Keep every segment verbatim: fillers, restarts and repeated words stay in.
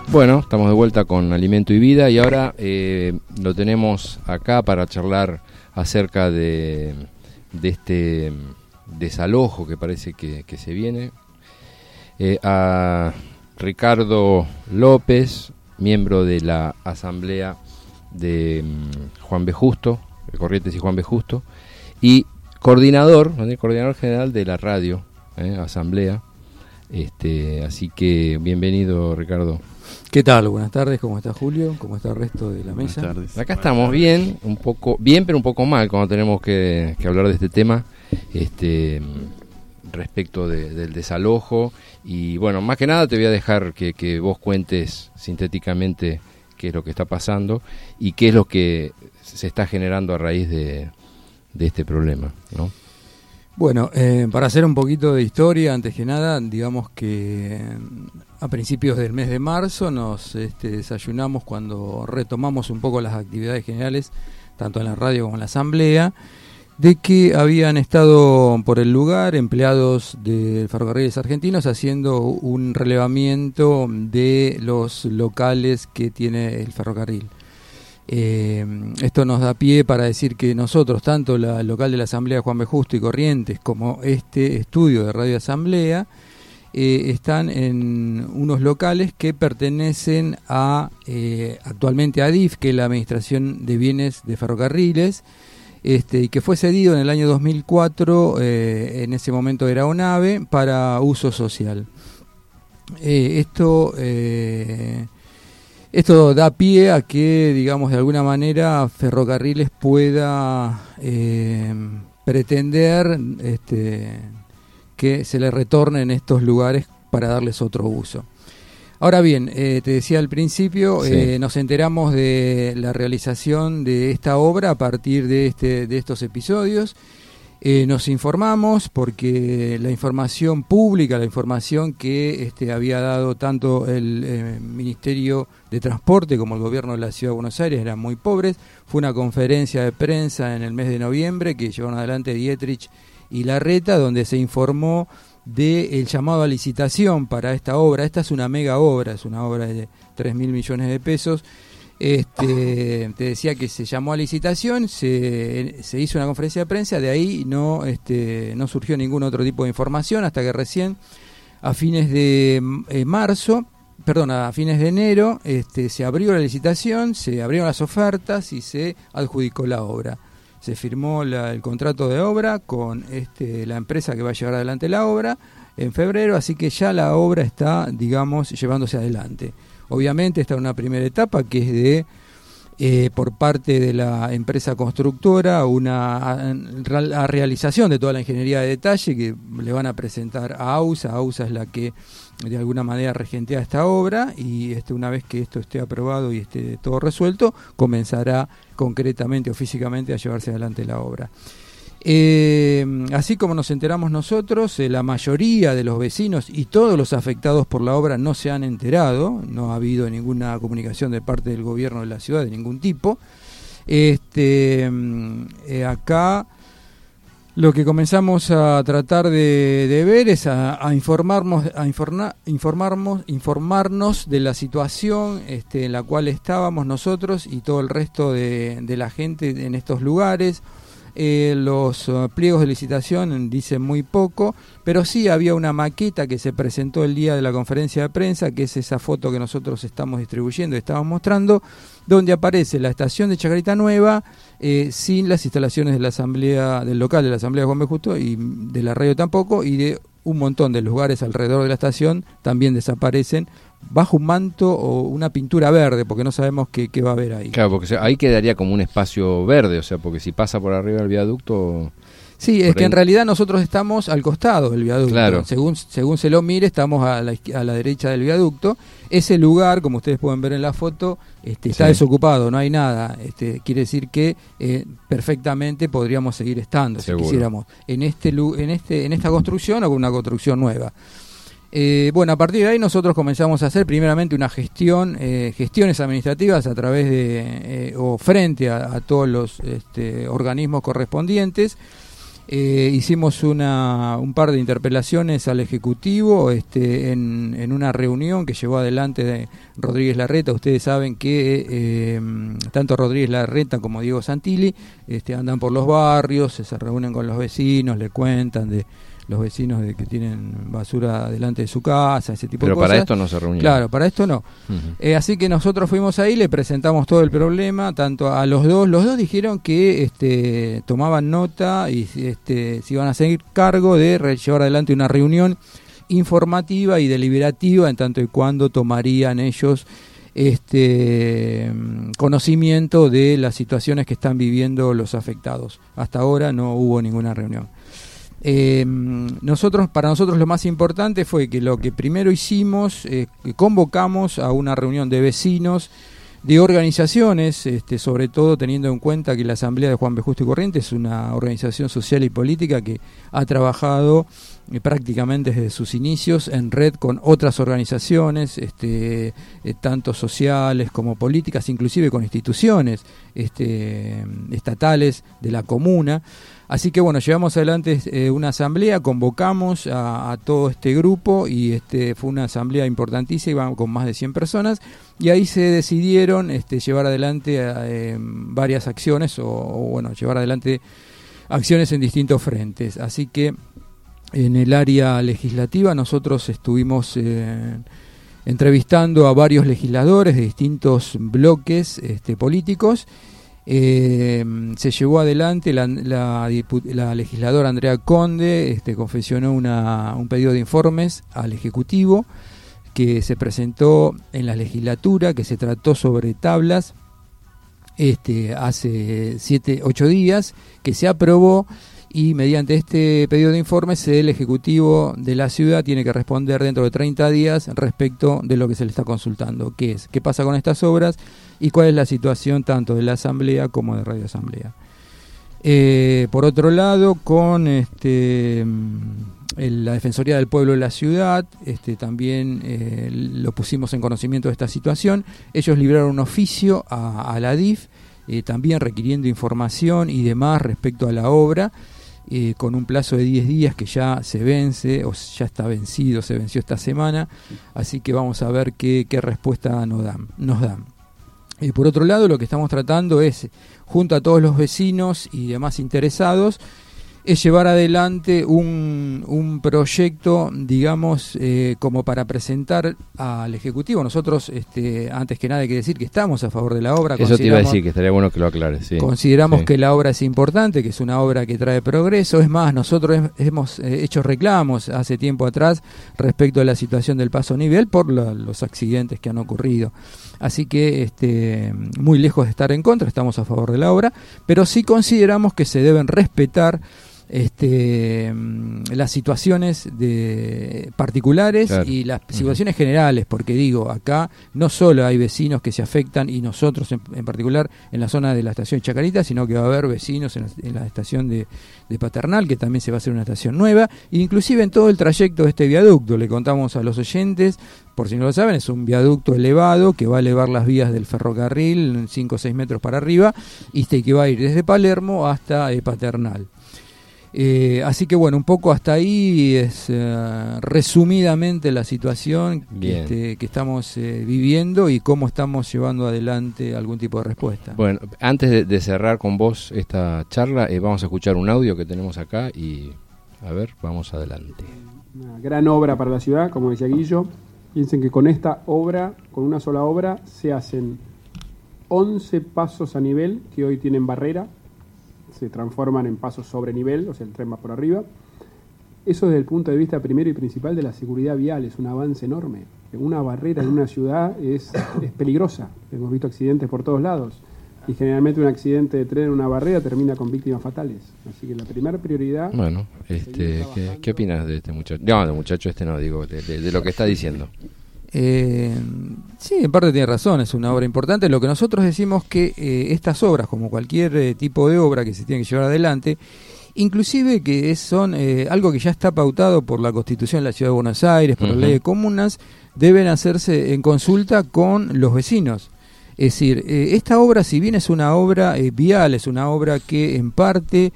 Bueno, estamos de vuelta con Alimento y Vida y ahora eh, lo tenemos acá para charlar acerca de, de este desalojo que parece que, que se viene. Eh, a Ricardo López, miembro de la Asamblea de um, Juan B. Justo, de Corrientes y Juan B. Justo, y coordinador, el coordinador general de la radio, eh, Asamblea. Este, así que bienvenido, Ricardo. ¿Qué tal? Buenas tardes, ¿cómo está Julio? ¿Cómo está el resto de la mesa? Buenas tardes. Acá estamos bien, un poco bien, pero un poco mal cuando tenemos que, que hablar de este tema, este, respecto de, del desalojo. Y bueno, más que nada te voy a dejar que, que vos cuentes sintéticamente qué es lo que está pasando y qué es lo que se está generando a raíz de, de este problema, ¿no? Bueno, eh, para hacer un poquito de historia, antes que nada, digamos que a principios del mes de marzo nos este, desayunamos cuando retomamos un poco las actividades generales, tanto en la radio como en la asamblea, de que habían estado por el lugar empleados de Ferrocarriles Argentinos haciendo un relevamiento de los locales que tiene el ferrocarril. Eh, esto nos da pie para decir que nosotros, tanto la, el local de la Asamblea Juan B. Justo y Corrientes, como este estudio de Radio Asamblea, eh, están en unos locales que pertenecen a eh, actualmente a D I F, que es la Administración de Bienes de Ferrocarriles, este, y que fue cedido en el año dos mil cuatro, eh, en ese momento era ONAVE, para uso social. Eh, esto... Eh, Esto da pie a que, digamos, de alguna manera Ferrocarriles pueda eh, pretender este, que se le retornen estos lugares para darles otro uso. Ahora bien, eh, te decía al principio, sí. eh, nos enteramos de la realización de esta obra a partir de, este, de estos episodios. Eh, nos informamos porque la información pública, la información que este, había dado tanto el eh, Ministerio de Transporte como el Gobierno de la Ciudad de Buenos Aires eran muy pobres. Fue una conferencia de prensa en el mes de noviembre que llevaron adelante Dietrich y Larreta, donde se informó del llamado a licitación para esta obra. Esta es una mega obra, es una obra de tres mil millones de pesos. Este, te decía que se llamó a licitación, se, se hizo una conferencia de prensa, de ahí no, este, no surgió ningún otro tipo de información hasta que recién a fines de eh, marzo, perdón, a fines de enero, este, se abrió la licitación, se abrieron las ofertas y se adjudicó la obra. Se firmó la, el contrato de obra con este, la empresa que va a llevar adelante la obra en febrero, así que ya la obra está, digamos, llevándose adelante. Obviamente está en una primera etapa que es de, eh, por parte de la empresa constructora, una a, a realización de toda la ingeniería de detalle que le van a presentar a AUSA. AUSA es la que de alguna manera regentea esta obra y este, una vez que esto esté aprobado y esté todo resuelto, comenzará concretamente o físicamente a llevarse adelante la obra. Eh, así como nos enteramos nosotros, eh, la mayoría de los vecinos y todos los afectados por la obra no se han enterado, no ha habido ninguna comunicación de parte del gobierno de la ciudad de ningún tipo. Este, eh, acá lo que comenzamos a tratar de, de ver es a, a informarnos, a informa, informarnos, informarnos de la situación este, en la cual estábamos nosotros y todo el resto de, de la gente en estos lugares. Eh, los uh, pliegos de licitación dicen muy poco, pero sí había una maqueta que se presentó el día de la conferencia de prensa, que es esa foto que nosotros estamos distribuyendo y estamos mostrando, donde aparece la estación de Chacarita Nueva eh, sin las instalaciones de la asamblea, del local de la Asamblea de Juan B. Justo y de la radio tampoco, y de un montón de lugares alrededor de la estación también desaparecen bajo un manto o una pintura verde, porque no sabemos qué, qué va a haber ahí. Claro, porque ahí quedaría como un espacio verde, o sea, porque si pasa por arriba del viaducto... Sí, es que ahí... en realidad nosotros estamos al costado del viaducto. Claro. Según, según se lo mire, estamos a la, a la derecha del viaducto. Ese lugar, como ustedes pueden ver en la foto, este, está sí. desocupado, no hay nada. Este, quiere decir que eh, perfectamente podríamos seguir estando, Seguro. si quisiéramos, en este, en este, en esta construcción o con una construcción nueva. Eh, bueno, a partir de ahí nosotros comenzamos a hacer primeramente una gestión, eh, gestiones administrativas a través de, eh, o frente a, a todos los este, organismos correspondientes. Eh, hicimos una, un par de interpelaciones al Ejecutivo este, en, en una reunión que llevó adelante de Rodríguez Larreta. Ustedes saben que eh, tanto Rodríguez Larreta como Diego Santilli este, andan por los barrios, se reúnen con los vecinos, le cuentan de los vecinos de que tienen basura delante de su casa, ese tipo Pero de cosas. Pero para esto no se reunieron. Claro, para esto no. Uh-huh. Eh, así que nosotros fuimos ahí, le presentamos todo el problema, tanto a los dos. Los dos dijeron que este, tomaban nota y este, se iban a hacer cargo de llevar adelante una reunión informativa y deliberativa, en tanto y cuando tomarían ellos este conocimiento de las situaciones que están viviendo los afectados. Hasta ahora no hubo ninguna reunión. Eh, nosotros para nosotros lo más importante fue que lo que primero hicimos, eh, convocamos a una reunión de vecinos, de organizaciones, este, sobre todo teniendo en cuenta que la Asamblea de Juan B. Justo y Corrientes es una organización social y política que ha trabajado eh, prácticamente desde sus inicios en red con otras organizaciones, este, eh, tanto sociales como políticas, inclusive con instituciones este, estatales de la comuna. Así que bueno, llevamos adelante eh, una asamblea, convocamos a, a todo este grupo y este fue una asamblea importantísima con más de cien personas y ahí se decidieron este, llevar adelante eh, varias acciones o, o bueno, llevar adelante acciones en distintos frentes. Así que en el área legislativa nosotros estuvimos eh, entrevistando a varios legisladores de distintos bloques este, políticos. Eh, se llevó adelante la, la, la legisladora Andrea Conde este, confeccionó una, un pedido de informes al Ejecutivo que se presentó en la legislatura, que se trató sobre tablas este, hace siete, ocho días, que se aprobó y mediante este pedido de informes el Ejecutivo de la ciudad tiene que responder dentro de treinta días respecto de lo que se le está consultando, que es qué pasa con estas obras y cuál es la situación tanto de la Asamblea como de Radio Asamblea. Eh, por otro lado, con este, el, la Defensoría del Pueblo de la ciudad, este, también eh, lo pusimos en conocimiento de esta situación. Ellos libraron un oficio a, a la D I F, eh, también requiriendo información y demás respecto a la obra, Eh, con un plazo de diez días que ya se vence, o ya está vencido, se venció esta semana, así que vamos a ver qué, qué respuesta nos dan. Nos dan. Eh, por otro lado, lo que estamos tratando es, junto a todos los vecinos y demás interesados, es llevar adelante un, un proyecto, digamos, eh, como para presentar al Ejecutivo. Nosotros, este, antes que nada, hay que decir que estamos a favor de la obra. Eso te iba a decir, que estaría bueno que lo aclares. Sí. Consideramos sí. que la obra es importante, que es una obra que trae progreso. Es más, nosotros hemos eh, hecho reclamos hace tiempo atrás respecto a la situación del paso a nivel por la, los accidentes que han ocurrido. Así que, este, muy lejos de estar en contra, estamos a favor de la obra, pero sí consideramos que se deben respetar Este, las situaciones de particulares claro. y las situaciones uh-huh. generales, porque digo, acá no solo hay vecinos que se afectan y nosotros en, en particular en la zona de la estación Chacarita, sino que va a haber vecinos en la, en la estación de, de Paternal, que también se va a hacer una estación nueva, e inclusive en todo el trayecto de este viaducto. Le contamos a los oyentes, por si no lo saben, es un viaducto elevado que va a elevar las vías del ferrocarril cinco o seis metros para arriba y que va a ir desde Palermo hasta eh, Paternal. Eh, así que bueno, un poco hasta ahí es uh, resumidamente la situación este, que estamos eh, viviendo y cómo estamos llevando adelante algún tipo de respuesta. Bueno, antes de, de cerrar con vos esta charla, eh, vamos a escuchar un audio que tenemos acá y a ver, vamos adelante. Una gran obra para la ciudad, como decía Guillo. Piensen que con esta obra, con una sola obra, se hacen once pasos a nivel que hoy tienen barrera. Se transforman en pasos sobre nivel, o sea, el tren va por arriba. Eso desde el punto de vista primero y principal de la seguridad vial es un avance enorme. Una barrera en una ciudad es, es peligrosa. Hemos visto accidentes por todos lados. Y generalmente un accidente de tren en una barrera termina con víctimas fatales. Así que la primera prioridad... Bueno, este, ¿qué, ¿qué opinas de este muchacho? No, de muchacho este no, digo, de, de, de lo que está diciendo. Eh, sí, en parte tiene razón, es una obra importante. Lo que nosotros decimos que eh, estas obras, como cualquier eh, tipo de obra que se tiene que llevar adelante, inclusive que es, son eh, algo que ya está pautado por la Constitución de la Ciudad de Buenos Aires, por uh-huh. la Ley de Comunas, deben hacerse en consulta con los vecinos. Es decir, eh, esta obra, si bien es una obra eh, vial, es una obra que en parte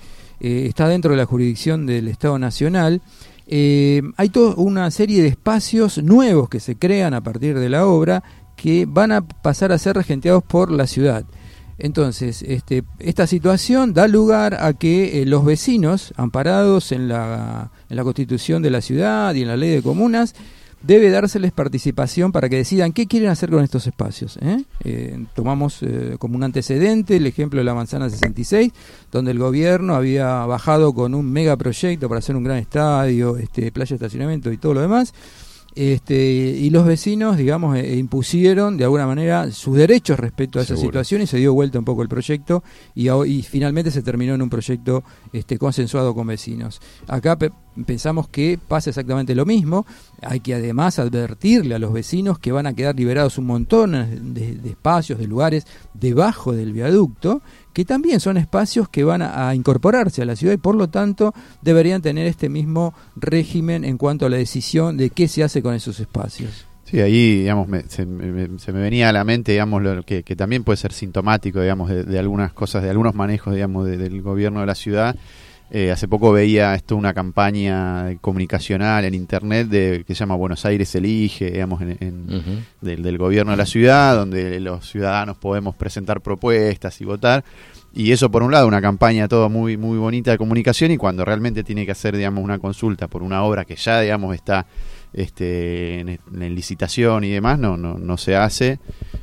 eh, está dentro de la jurisdicción del Estado Nacional. Eh, hay toda una serie de espacios nuevos que se crean a partir de la obra que van a pasar a ser regenteados por la ciudad. Entonces, este, esta situación da lugar a que eh, los vecinos, amparados en la, en la Constitución de la ciudad y en la Ley de Comunas, debe dárseles participación para que decidan qué quieren hacer con estos espacios. ¿eh? Eh, tomamos eh, como un antecedente el ejemplo de la Manzana sesenta y seis, donde el gobierno había bajado con un megaproyecto para hacer un gran estadio, este, playa de estacionamiento y todo lo demás. Este, y los vecinos, digamos, eh, impusieron de alguna manera sus derechos respecto a esa Seguro. situación y se dio vuelta un poco el proyecto y, y finalmente se terminó en un proyecto este, consensuado con vecinos. Acá pe pensamos que pasa exactamente lo mismo. Hay que además advertirle a los vecinos que van a quedar liberados un montón de, de espacios, de lugares debajo del viaducto, que también son espacios que van a, a incorporarse a la ciudad y por lo tanto deberían tener este mismo régimen en cuanto a la decisión de qué se hace con esos espacios. Sí, ahí digamos me, se, me, se me venía a la mente, digamos, lo que, que también puede ser sintomático, digamos, de, de algunas cosas, de algunos manejos, digamos, de, del gobierno de la ciudad. Eh, hace poco veía esto una campaña comunicacional en internet de, que se llama Buenos Aires Elige, digamos, en, en, uh-huh. del, del gobierno de la ciudad, donde los ciudadanos podemos presentar propuestas y votar. Y eso por un lado, una campaña todo muy muy bonita de comunicación, y cuando realmente tiene que hacer, digamos, una consulta por una obra que ya, digamos, está este en, en licitación y demás, no no no se hace.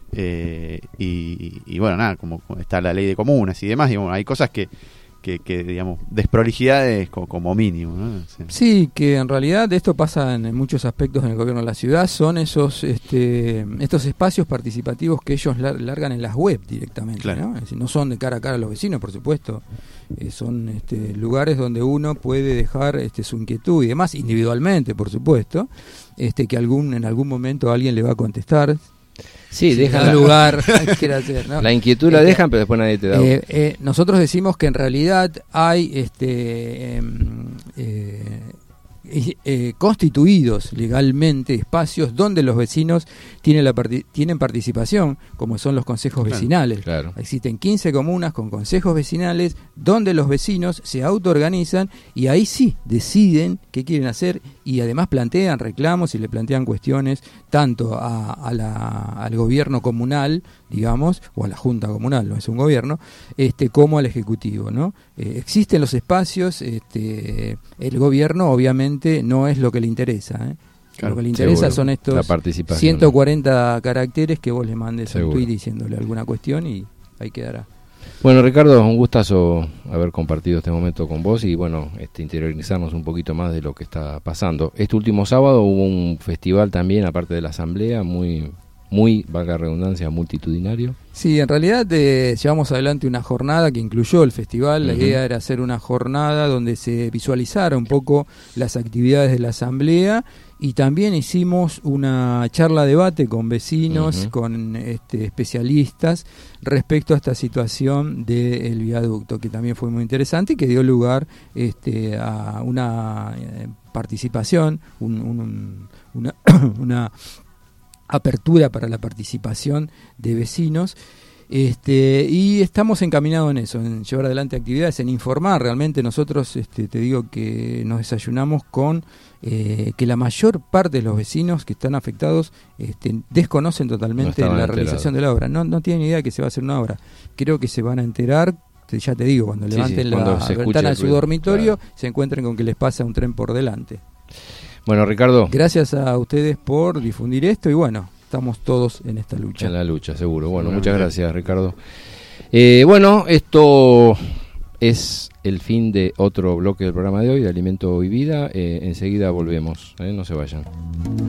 Eh, y, y bueno, nada, como está la ley de comunas y demás, y bueno, hay cosas que Que, que digamos, desprolijidades como, como mínimo, ¿no? Sí. sí, que en realidad esto pasa en, en muchos aspectos en el gobierno de la ciudad, son esos este, estos espacios participativos que ellos lar largan en las web directamente, claro. ¿no? Es decir, no son de cara a cara a los vecinos, por supuesto, eh, son este, lugares donde uno puede dejar este, su inquietud y demás, individualmente, por supuesto, este, que algún en algún momento alguien le va a contestar. Sí, sí, dejan la, lugar hacer, ¿no? La inquietud la dejan, pero después nadie te da. Eh, eh, nosotros decimos que en realidad hay este eh, eh, eh, constituidos legalmente espacios donde los vecinos tienen, la parti tienen participación, como son los consejos claro, vecinales. Claro. Existen quince comunas con consejos vecinales donde los vecinos se autoorganizan y ahí sí deciden qué quieren hacer y además plantean reclamos y le plantean cuestiones tanto a, a la, al gobierno comunal, digamos, o a la junta comunal, no es un gobierno, este, como al ejecutivo, ¿no? Eh, existen los espacios, este, el gobierno obviamente no es lo que le interesa, ¿eh? Claro, lo que le interesa seguro. Son estos ciento cuarenta caracteres que vos le mandes seguro. Al tweet diciéndole alguna cuestión y ahí quedará. Bueno, Ricardo, un gustazo haber compartido este momento con vos y bueno, este, interiorizarnos un poquito más de lo que está pasando. Este último sábado hubo un festival también, aparte de la asamblea, muy, muy, valga la redundancia, multitudinario. Sí, en realidad eh, llevamos adelante una jornada que incluyó el festival. La uh-huh. idea era hacer una jornada donde se visualizara un poco las actividades de la asamblea y también hicimos una charla debate con vecinos, uh-huh. con este, especialistas respecto a esta situación del viaducto, que también fue muy interesante y que dio lugar este, a una eh, participación, un, un, una, una apertura para la participación de vecinos. Este, y estamos encaminados en eso, en llevar adelante actividades, en informar. Realmente nosotros, este, te digo que nos desayunamos con eh, que la mayor parte de los vecinos que están afectados este, desconocen totalmente no la realización de la obra, no, no tienen idea de que se va a hacer una obra. Creo que se van a enterar, ya te digo, cuando sí, levanten sí, cuando la ventana de su dormitorio, claro. se encuentren con que les pasa un tren por delante. Bueno, Ricardo, gracias a ustedes por difundir esto y bueno, estamos todos en esta lucha. En la lucha, seguro. Bueno, muchas gracias, Ricardo. Eh, bueno, esto es el fin de otro bloque del programa de hoy, de Alimento y Vida. Eh, enseguida volvemos, eh, no se vayan.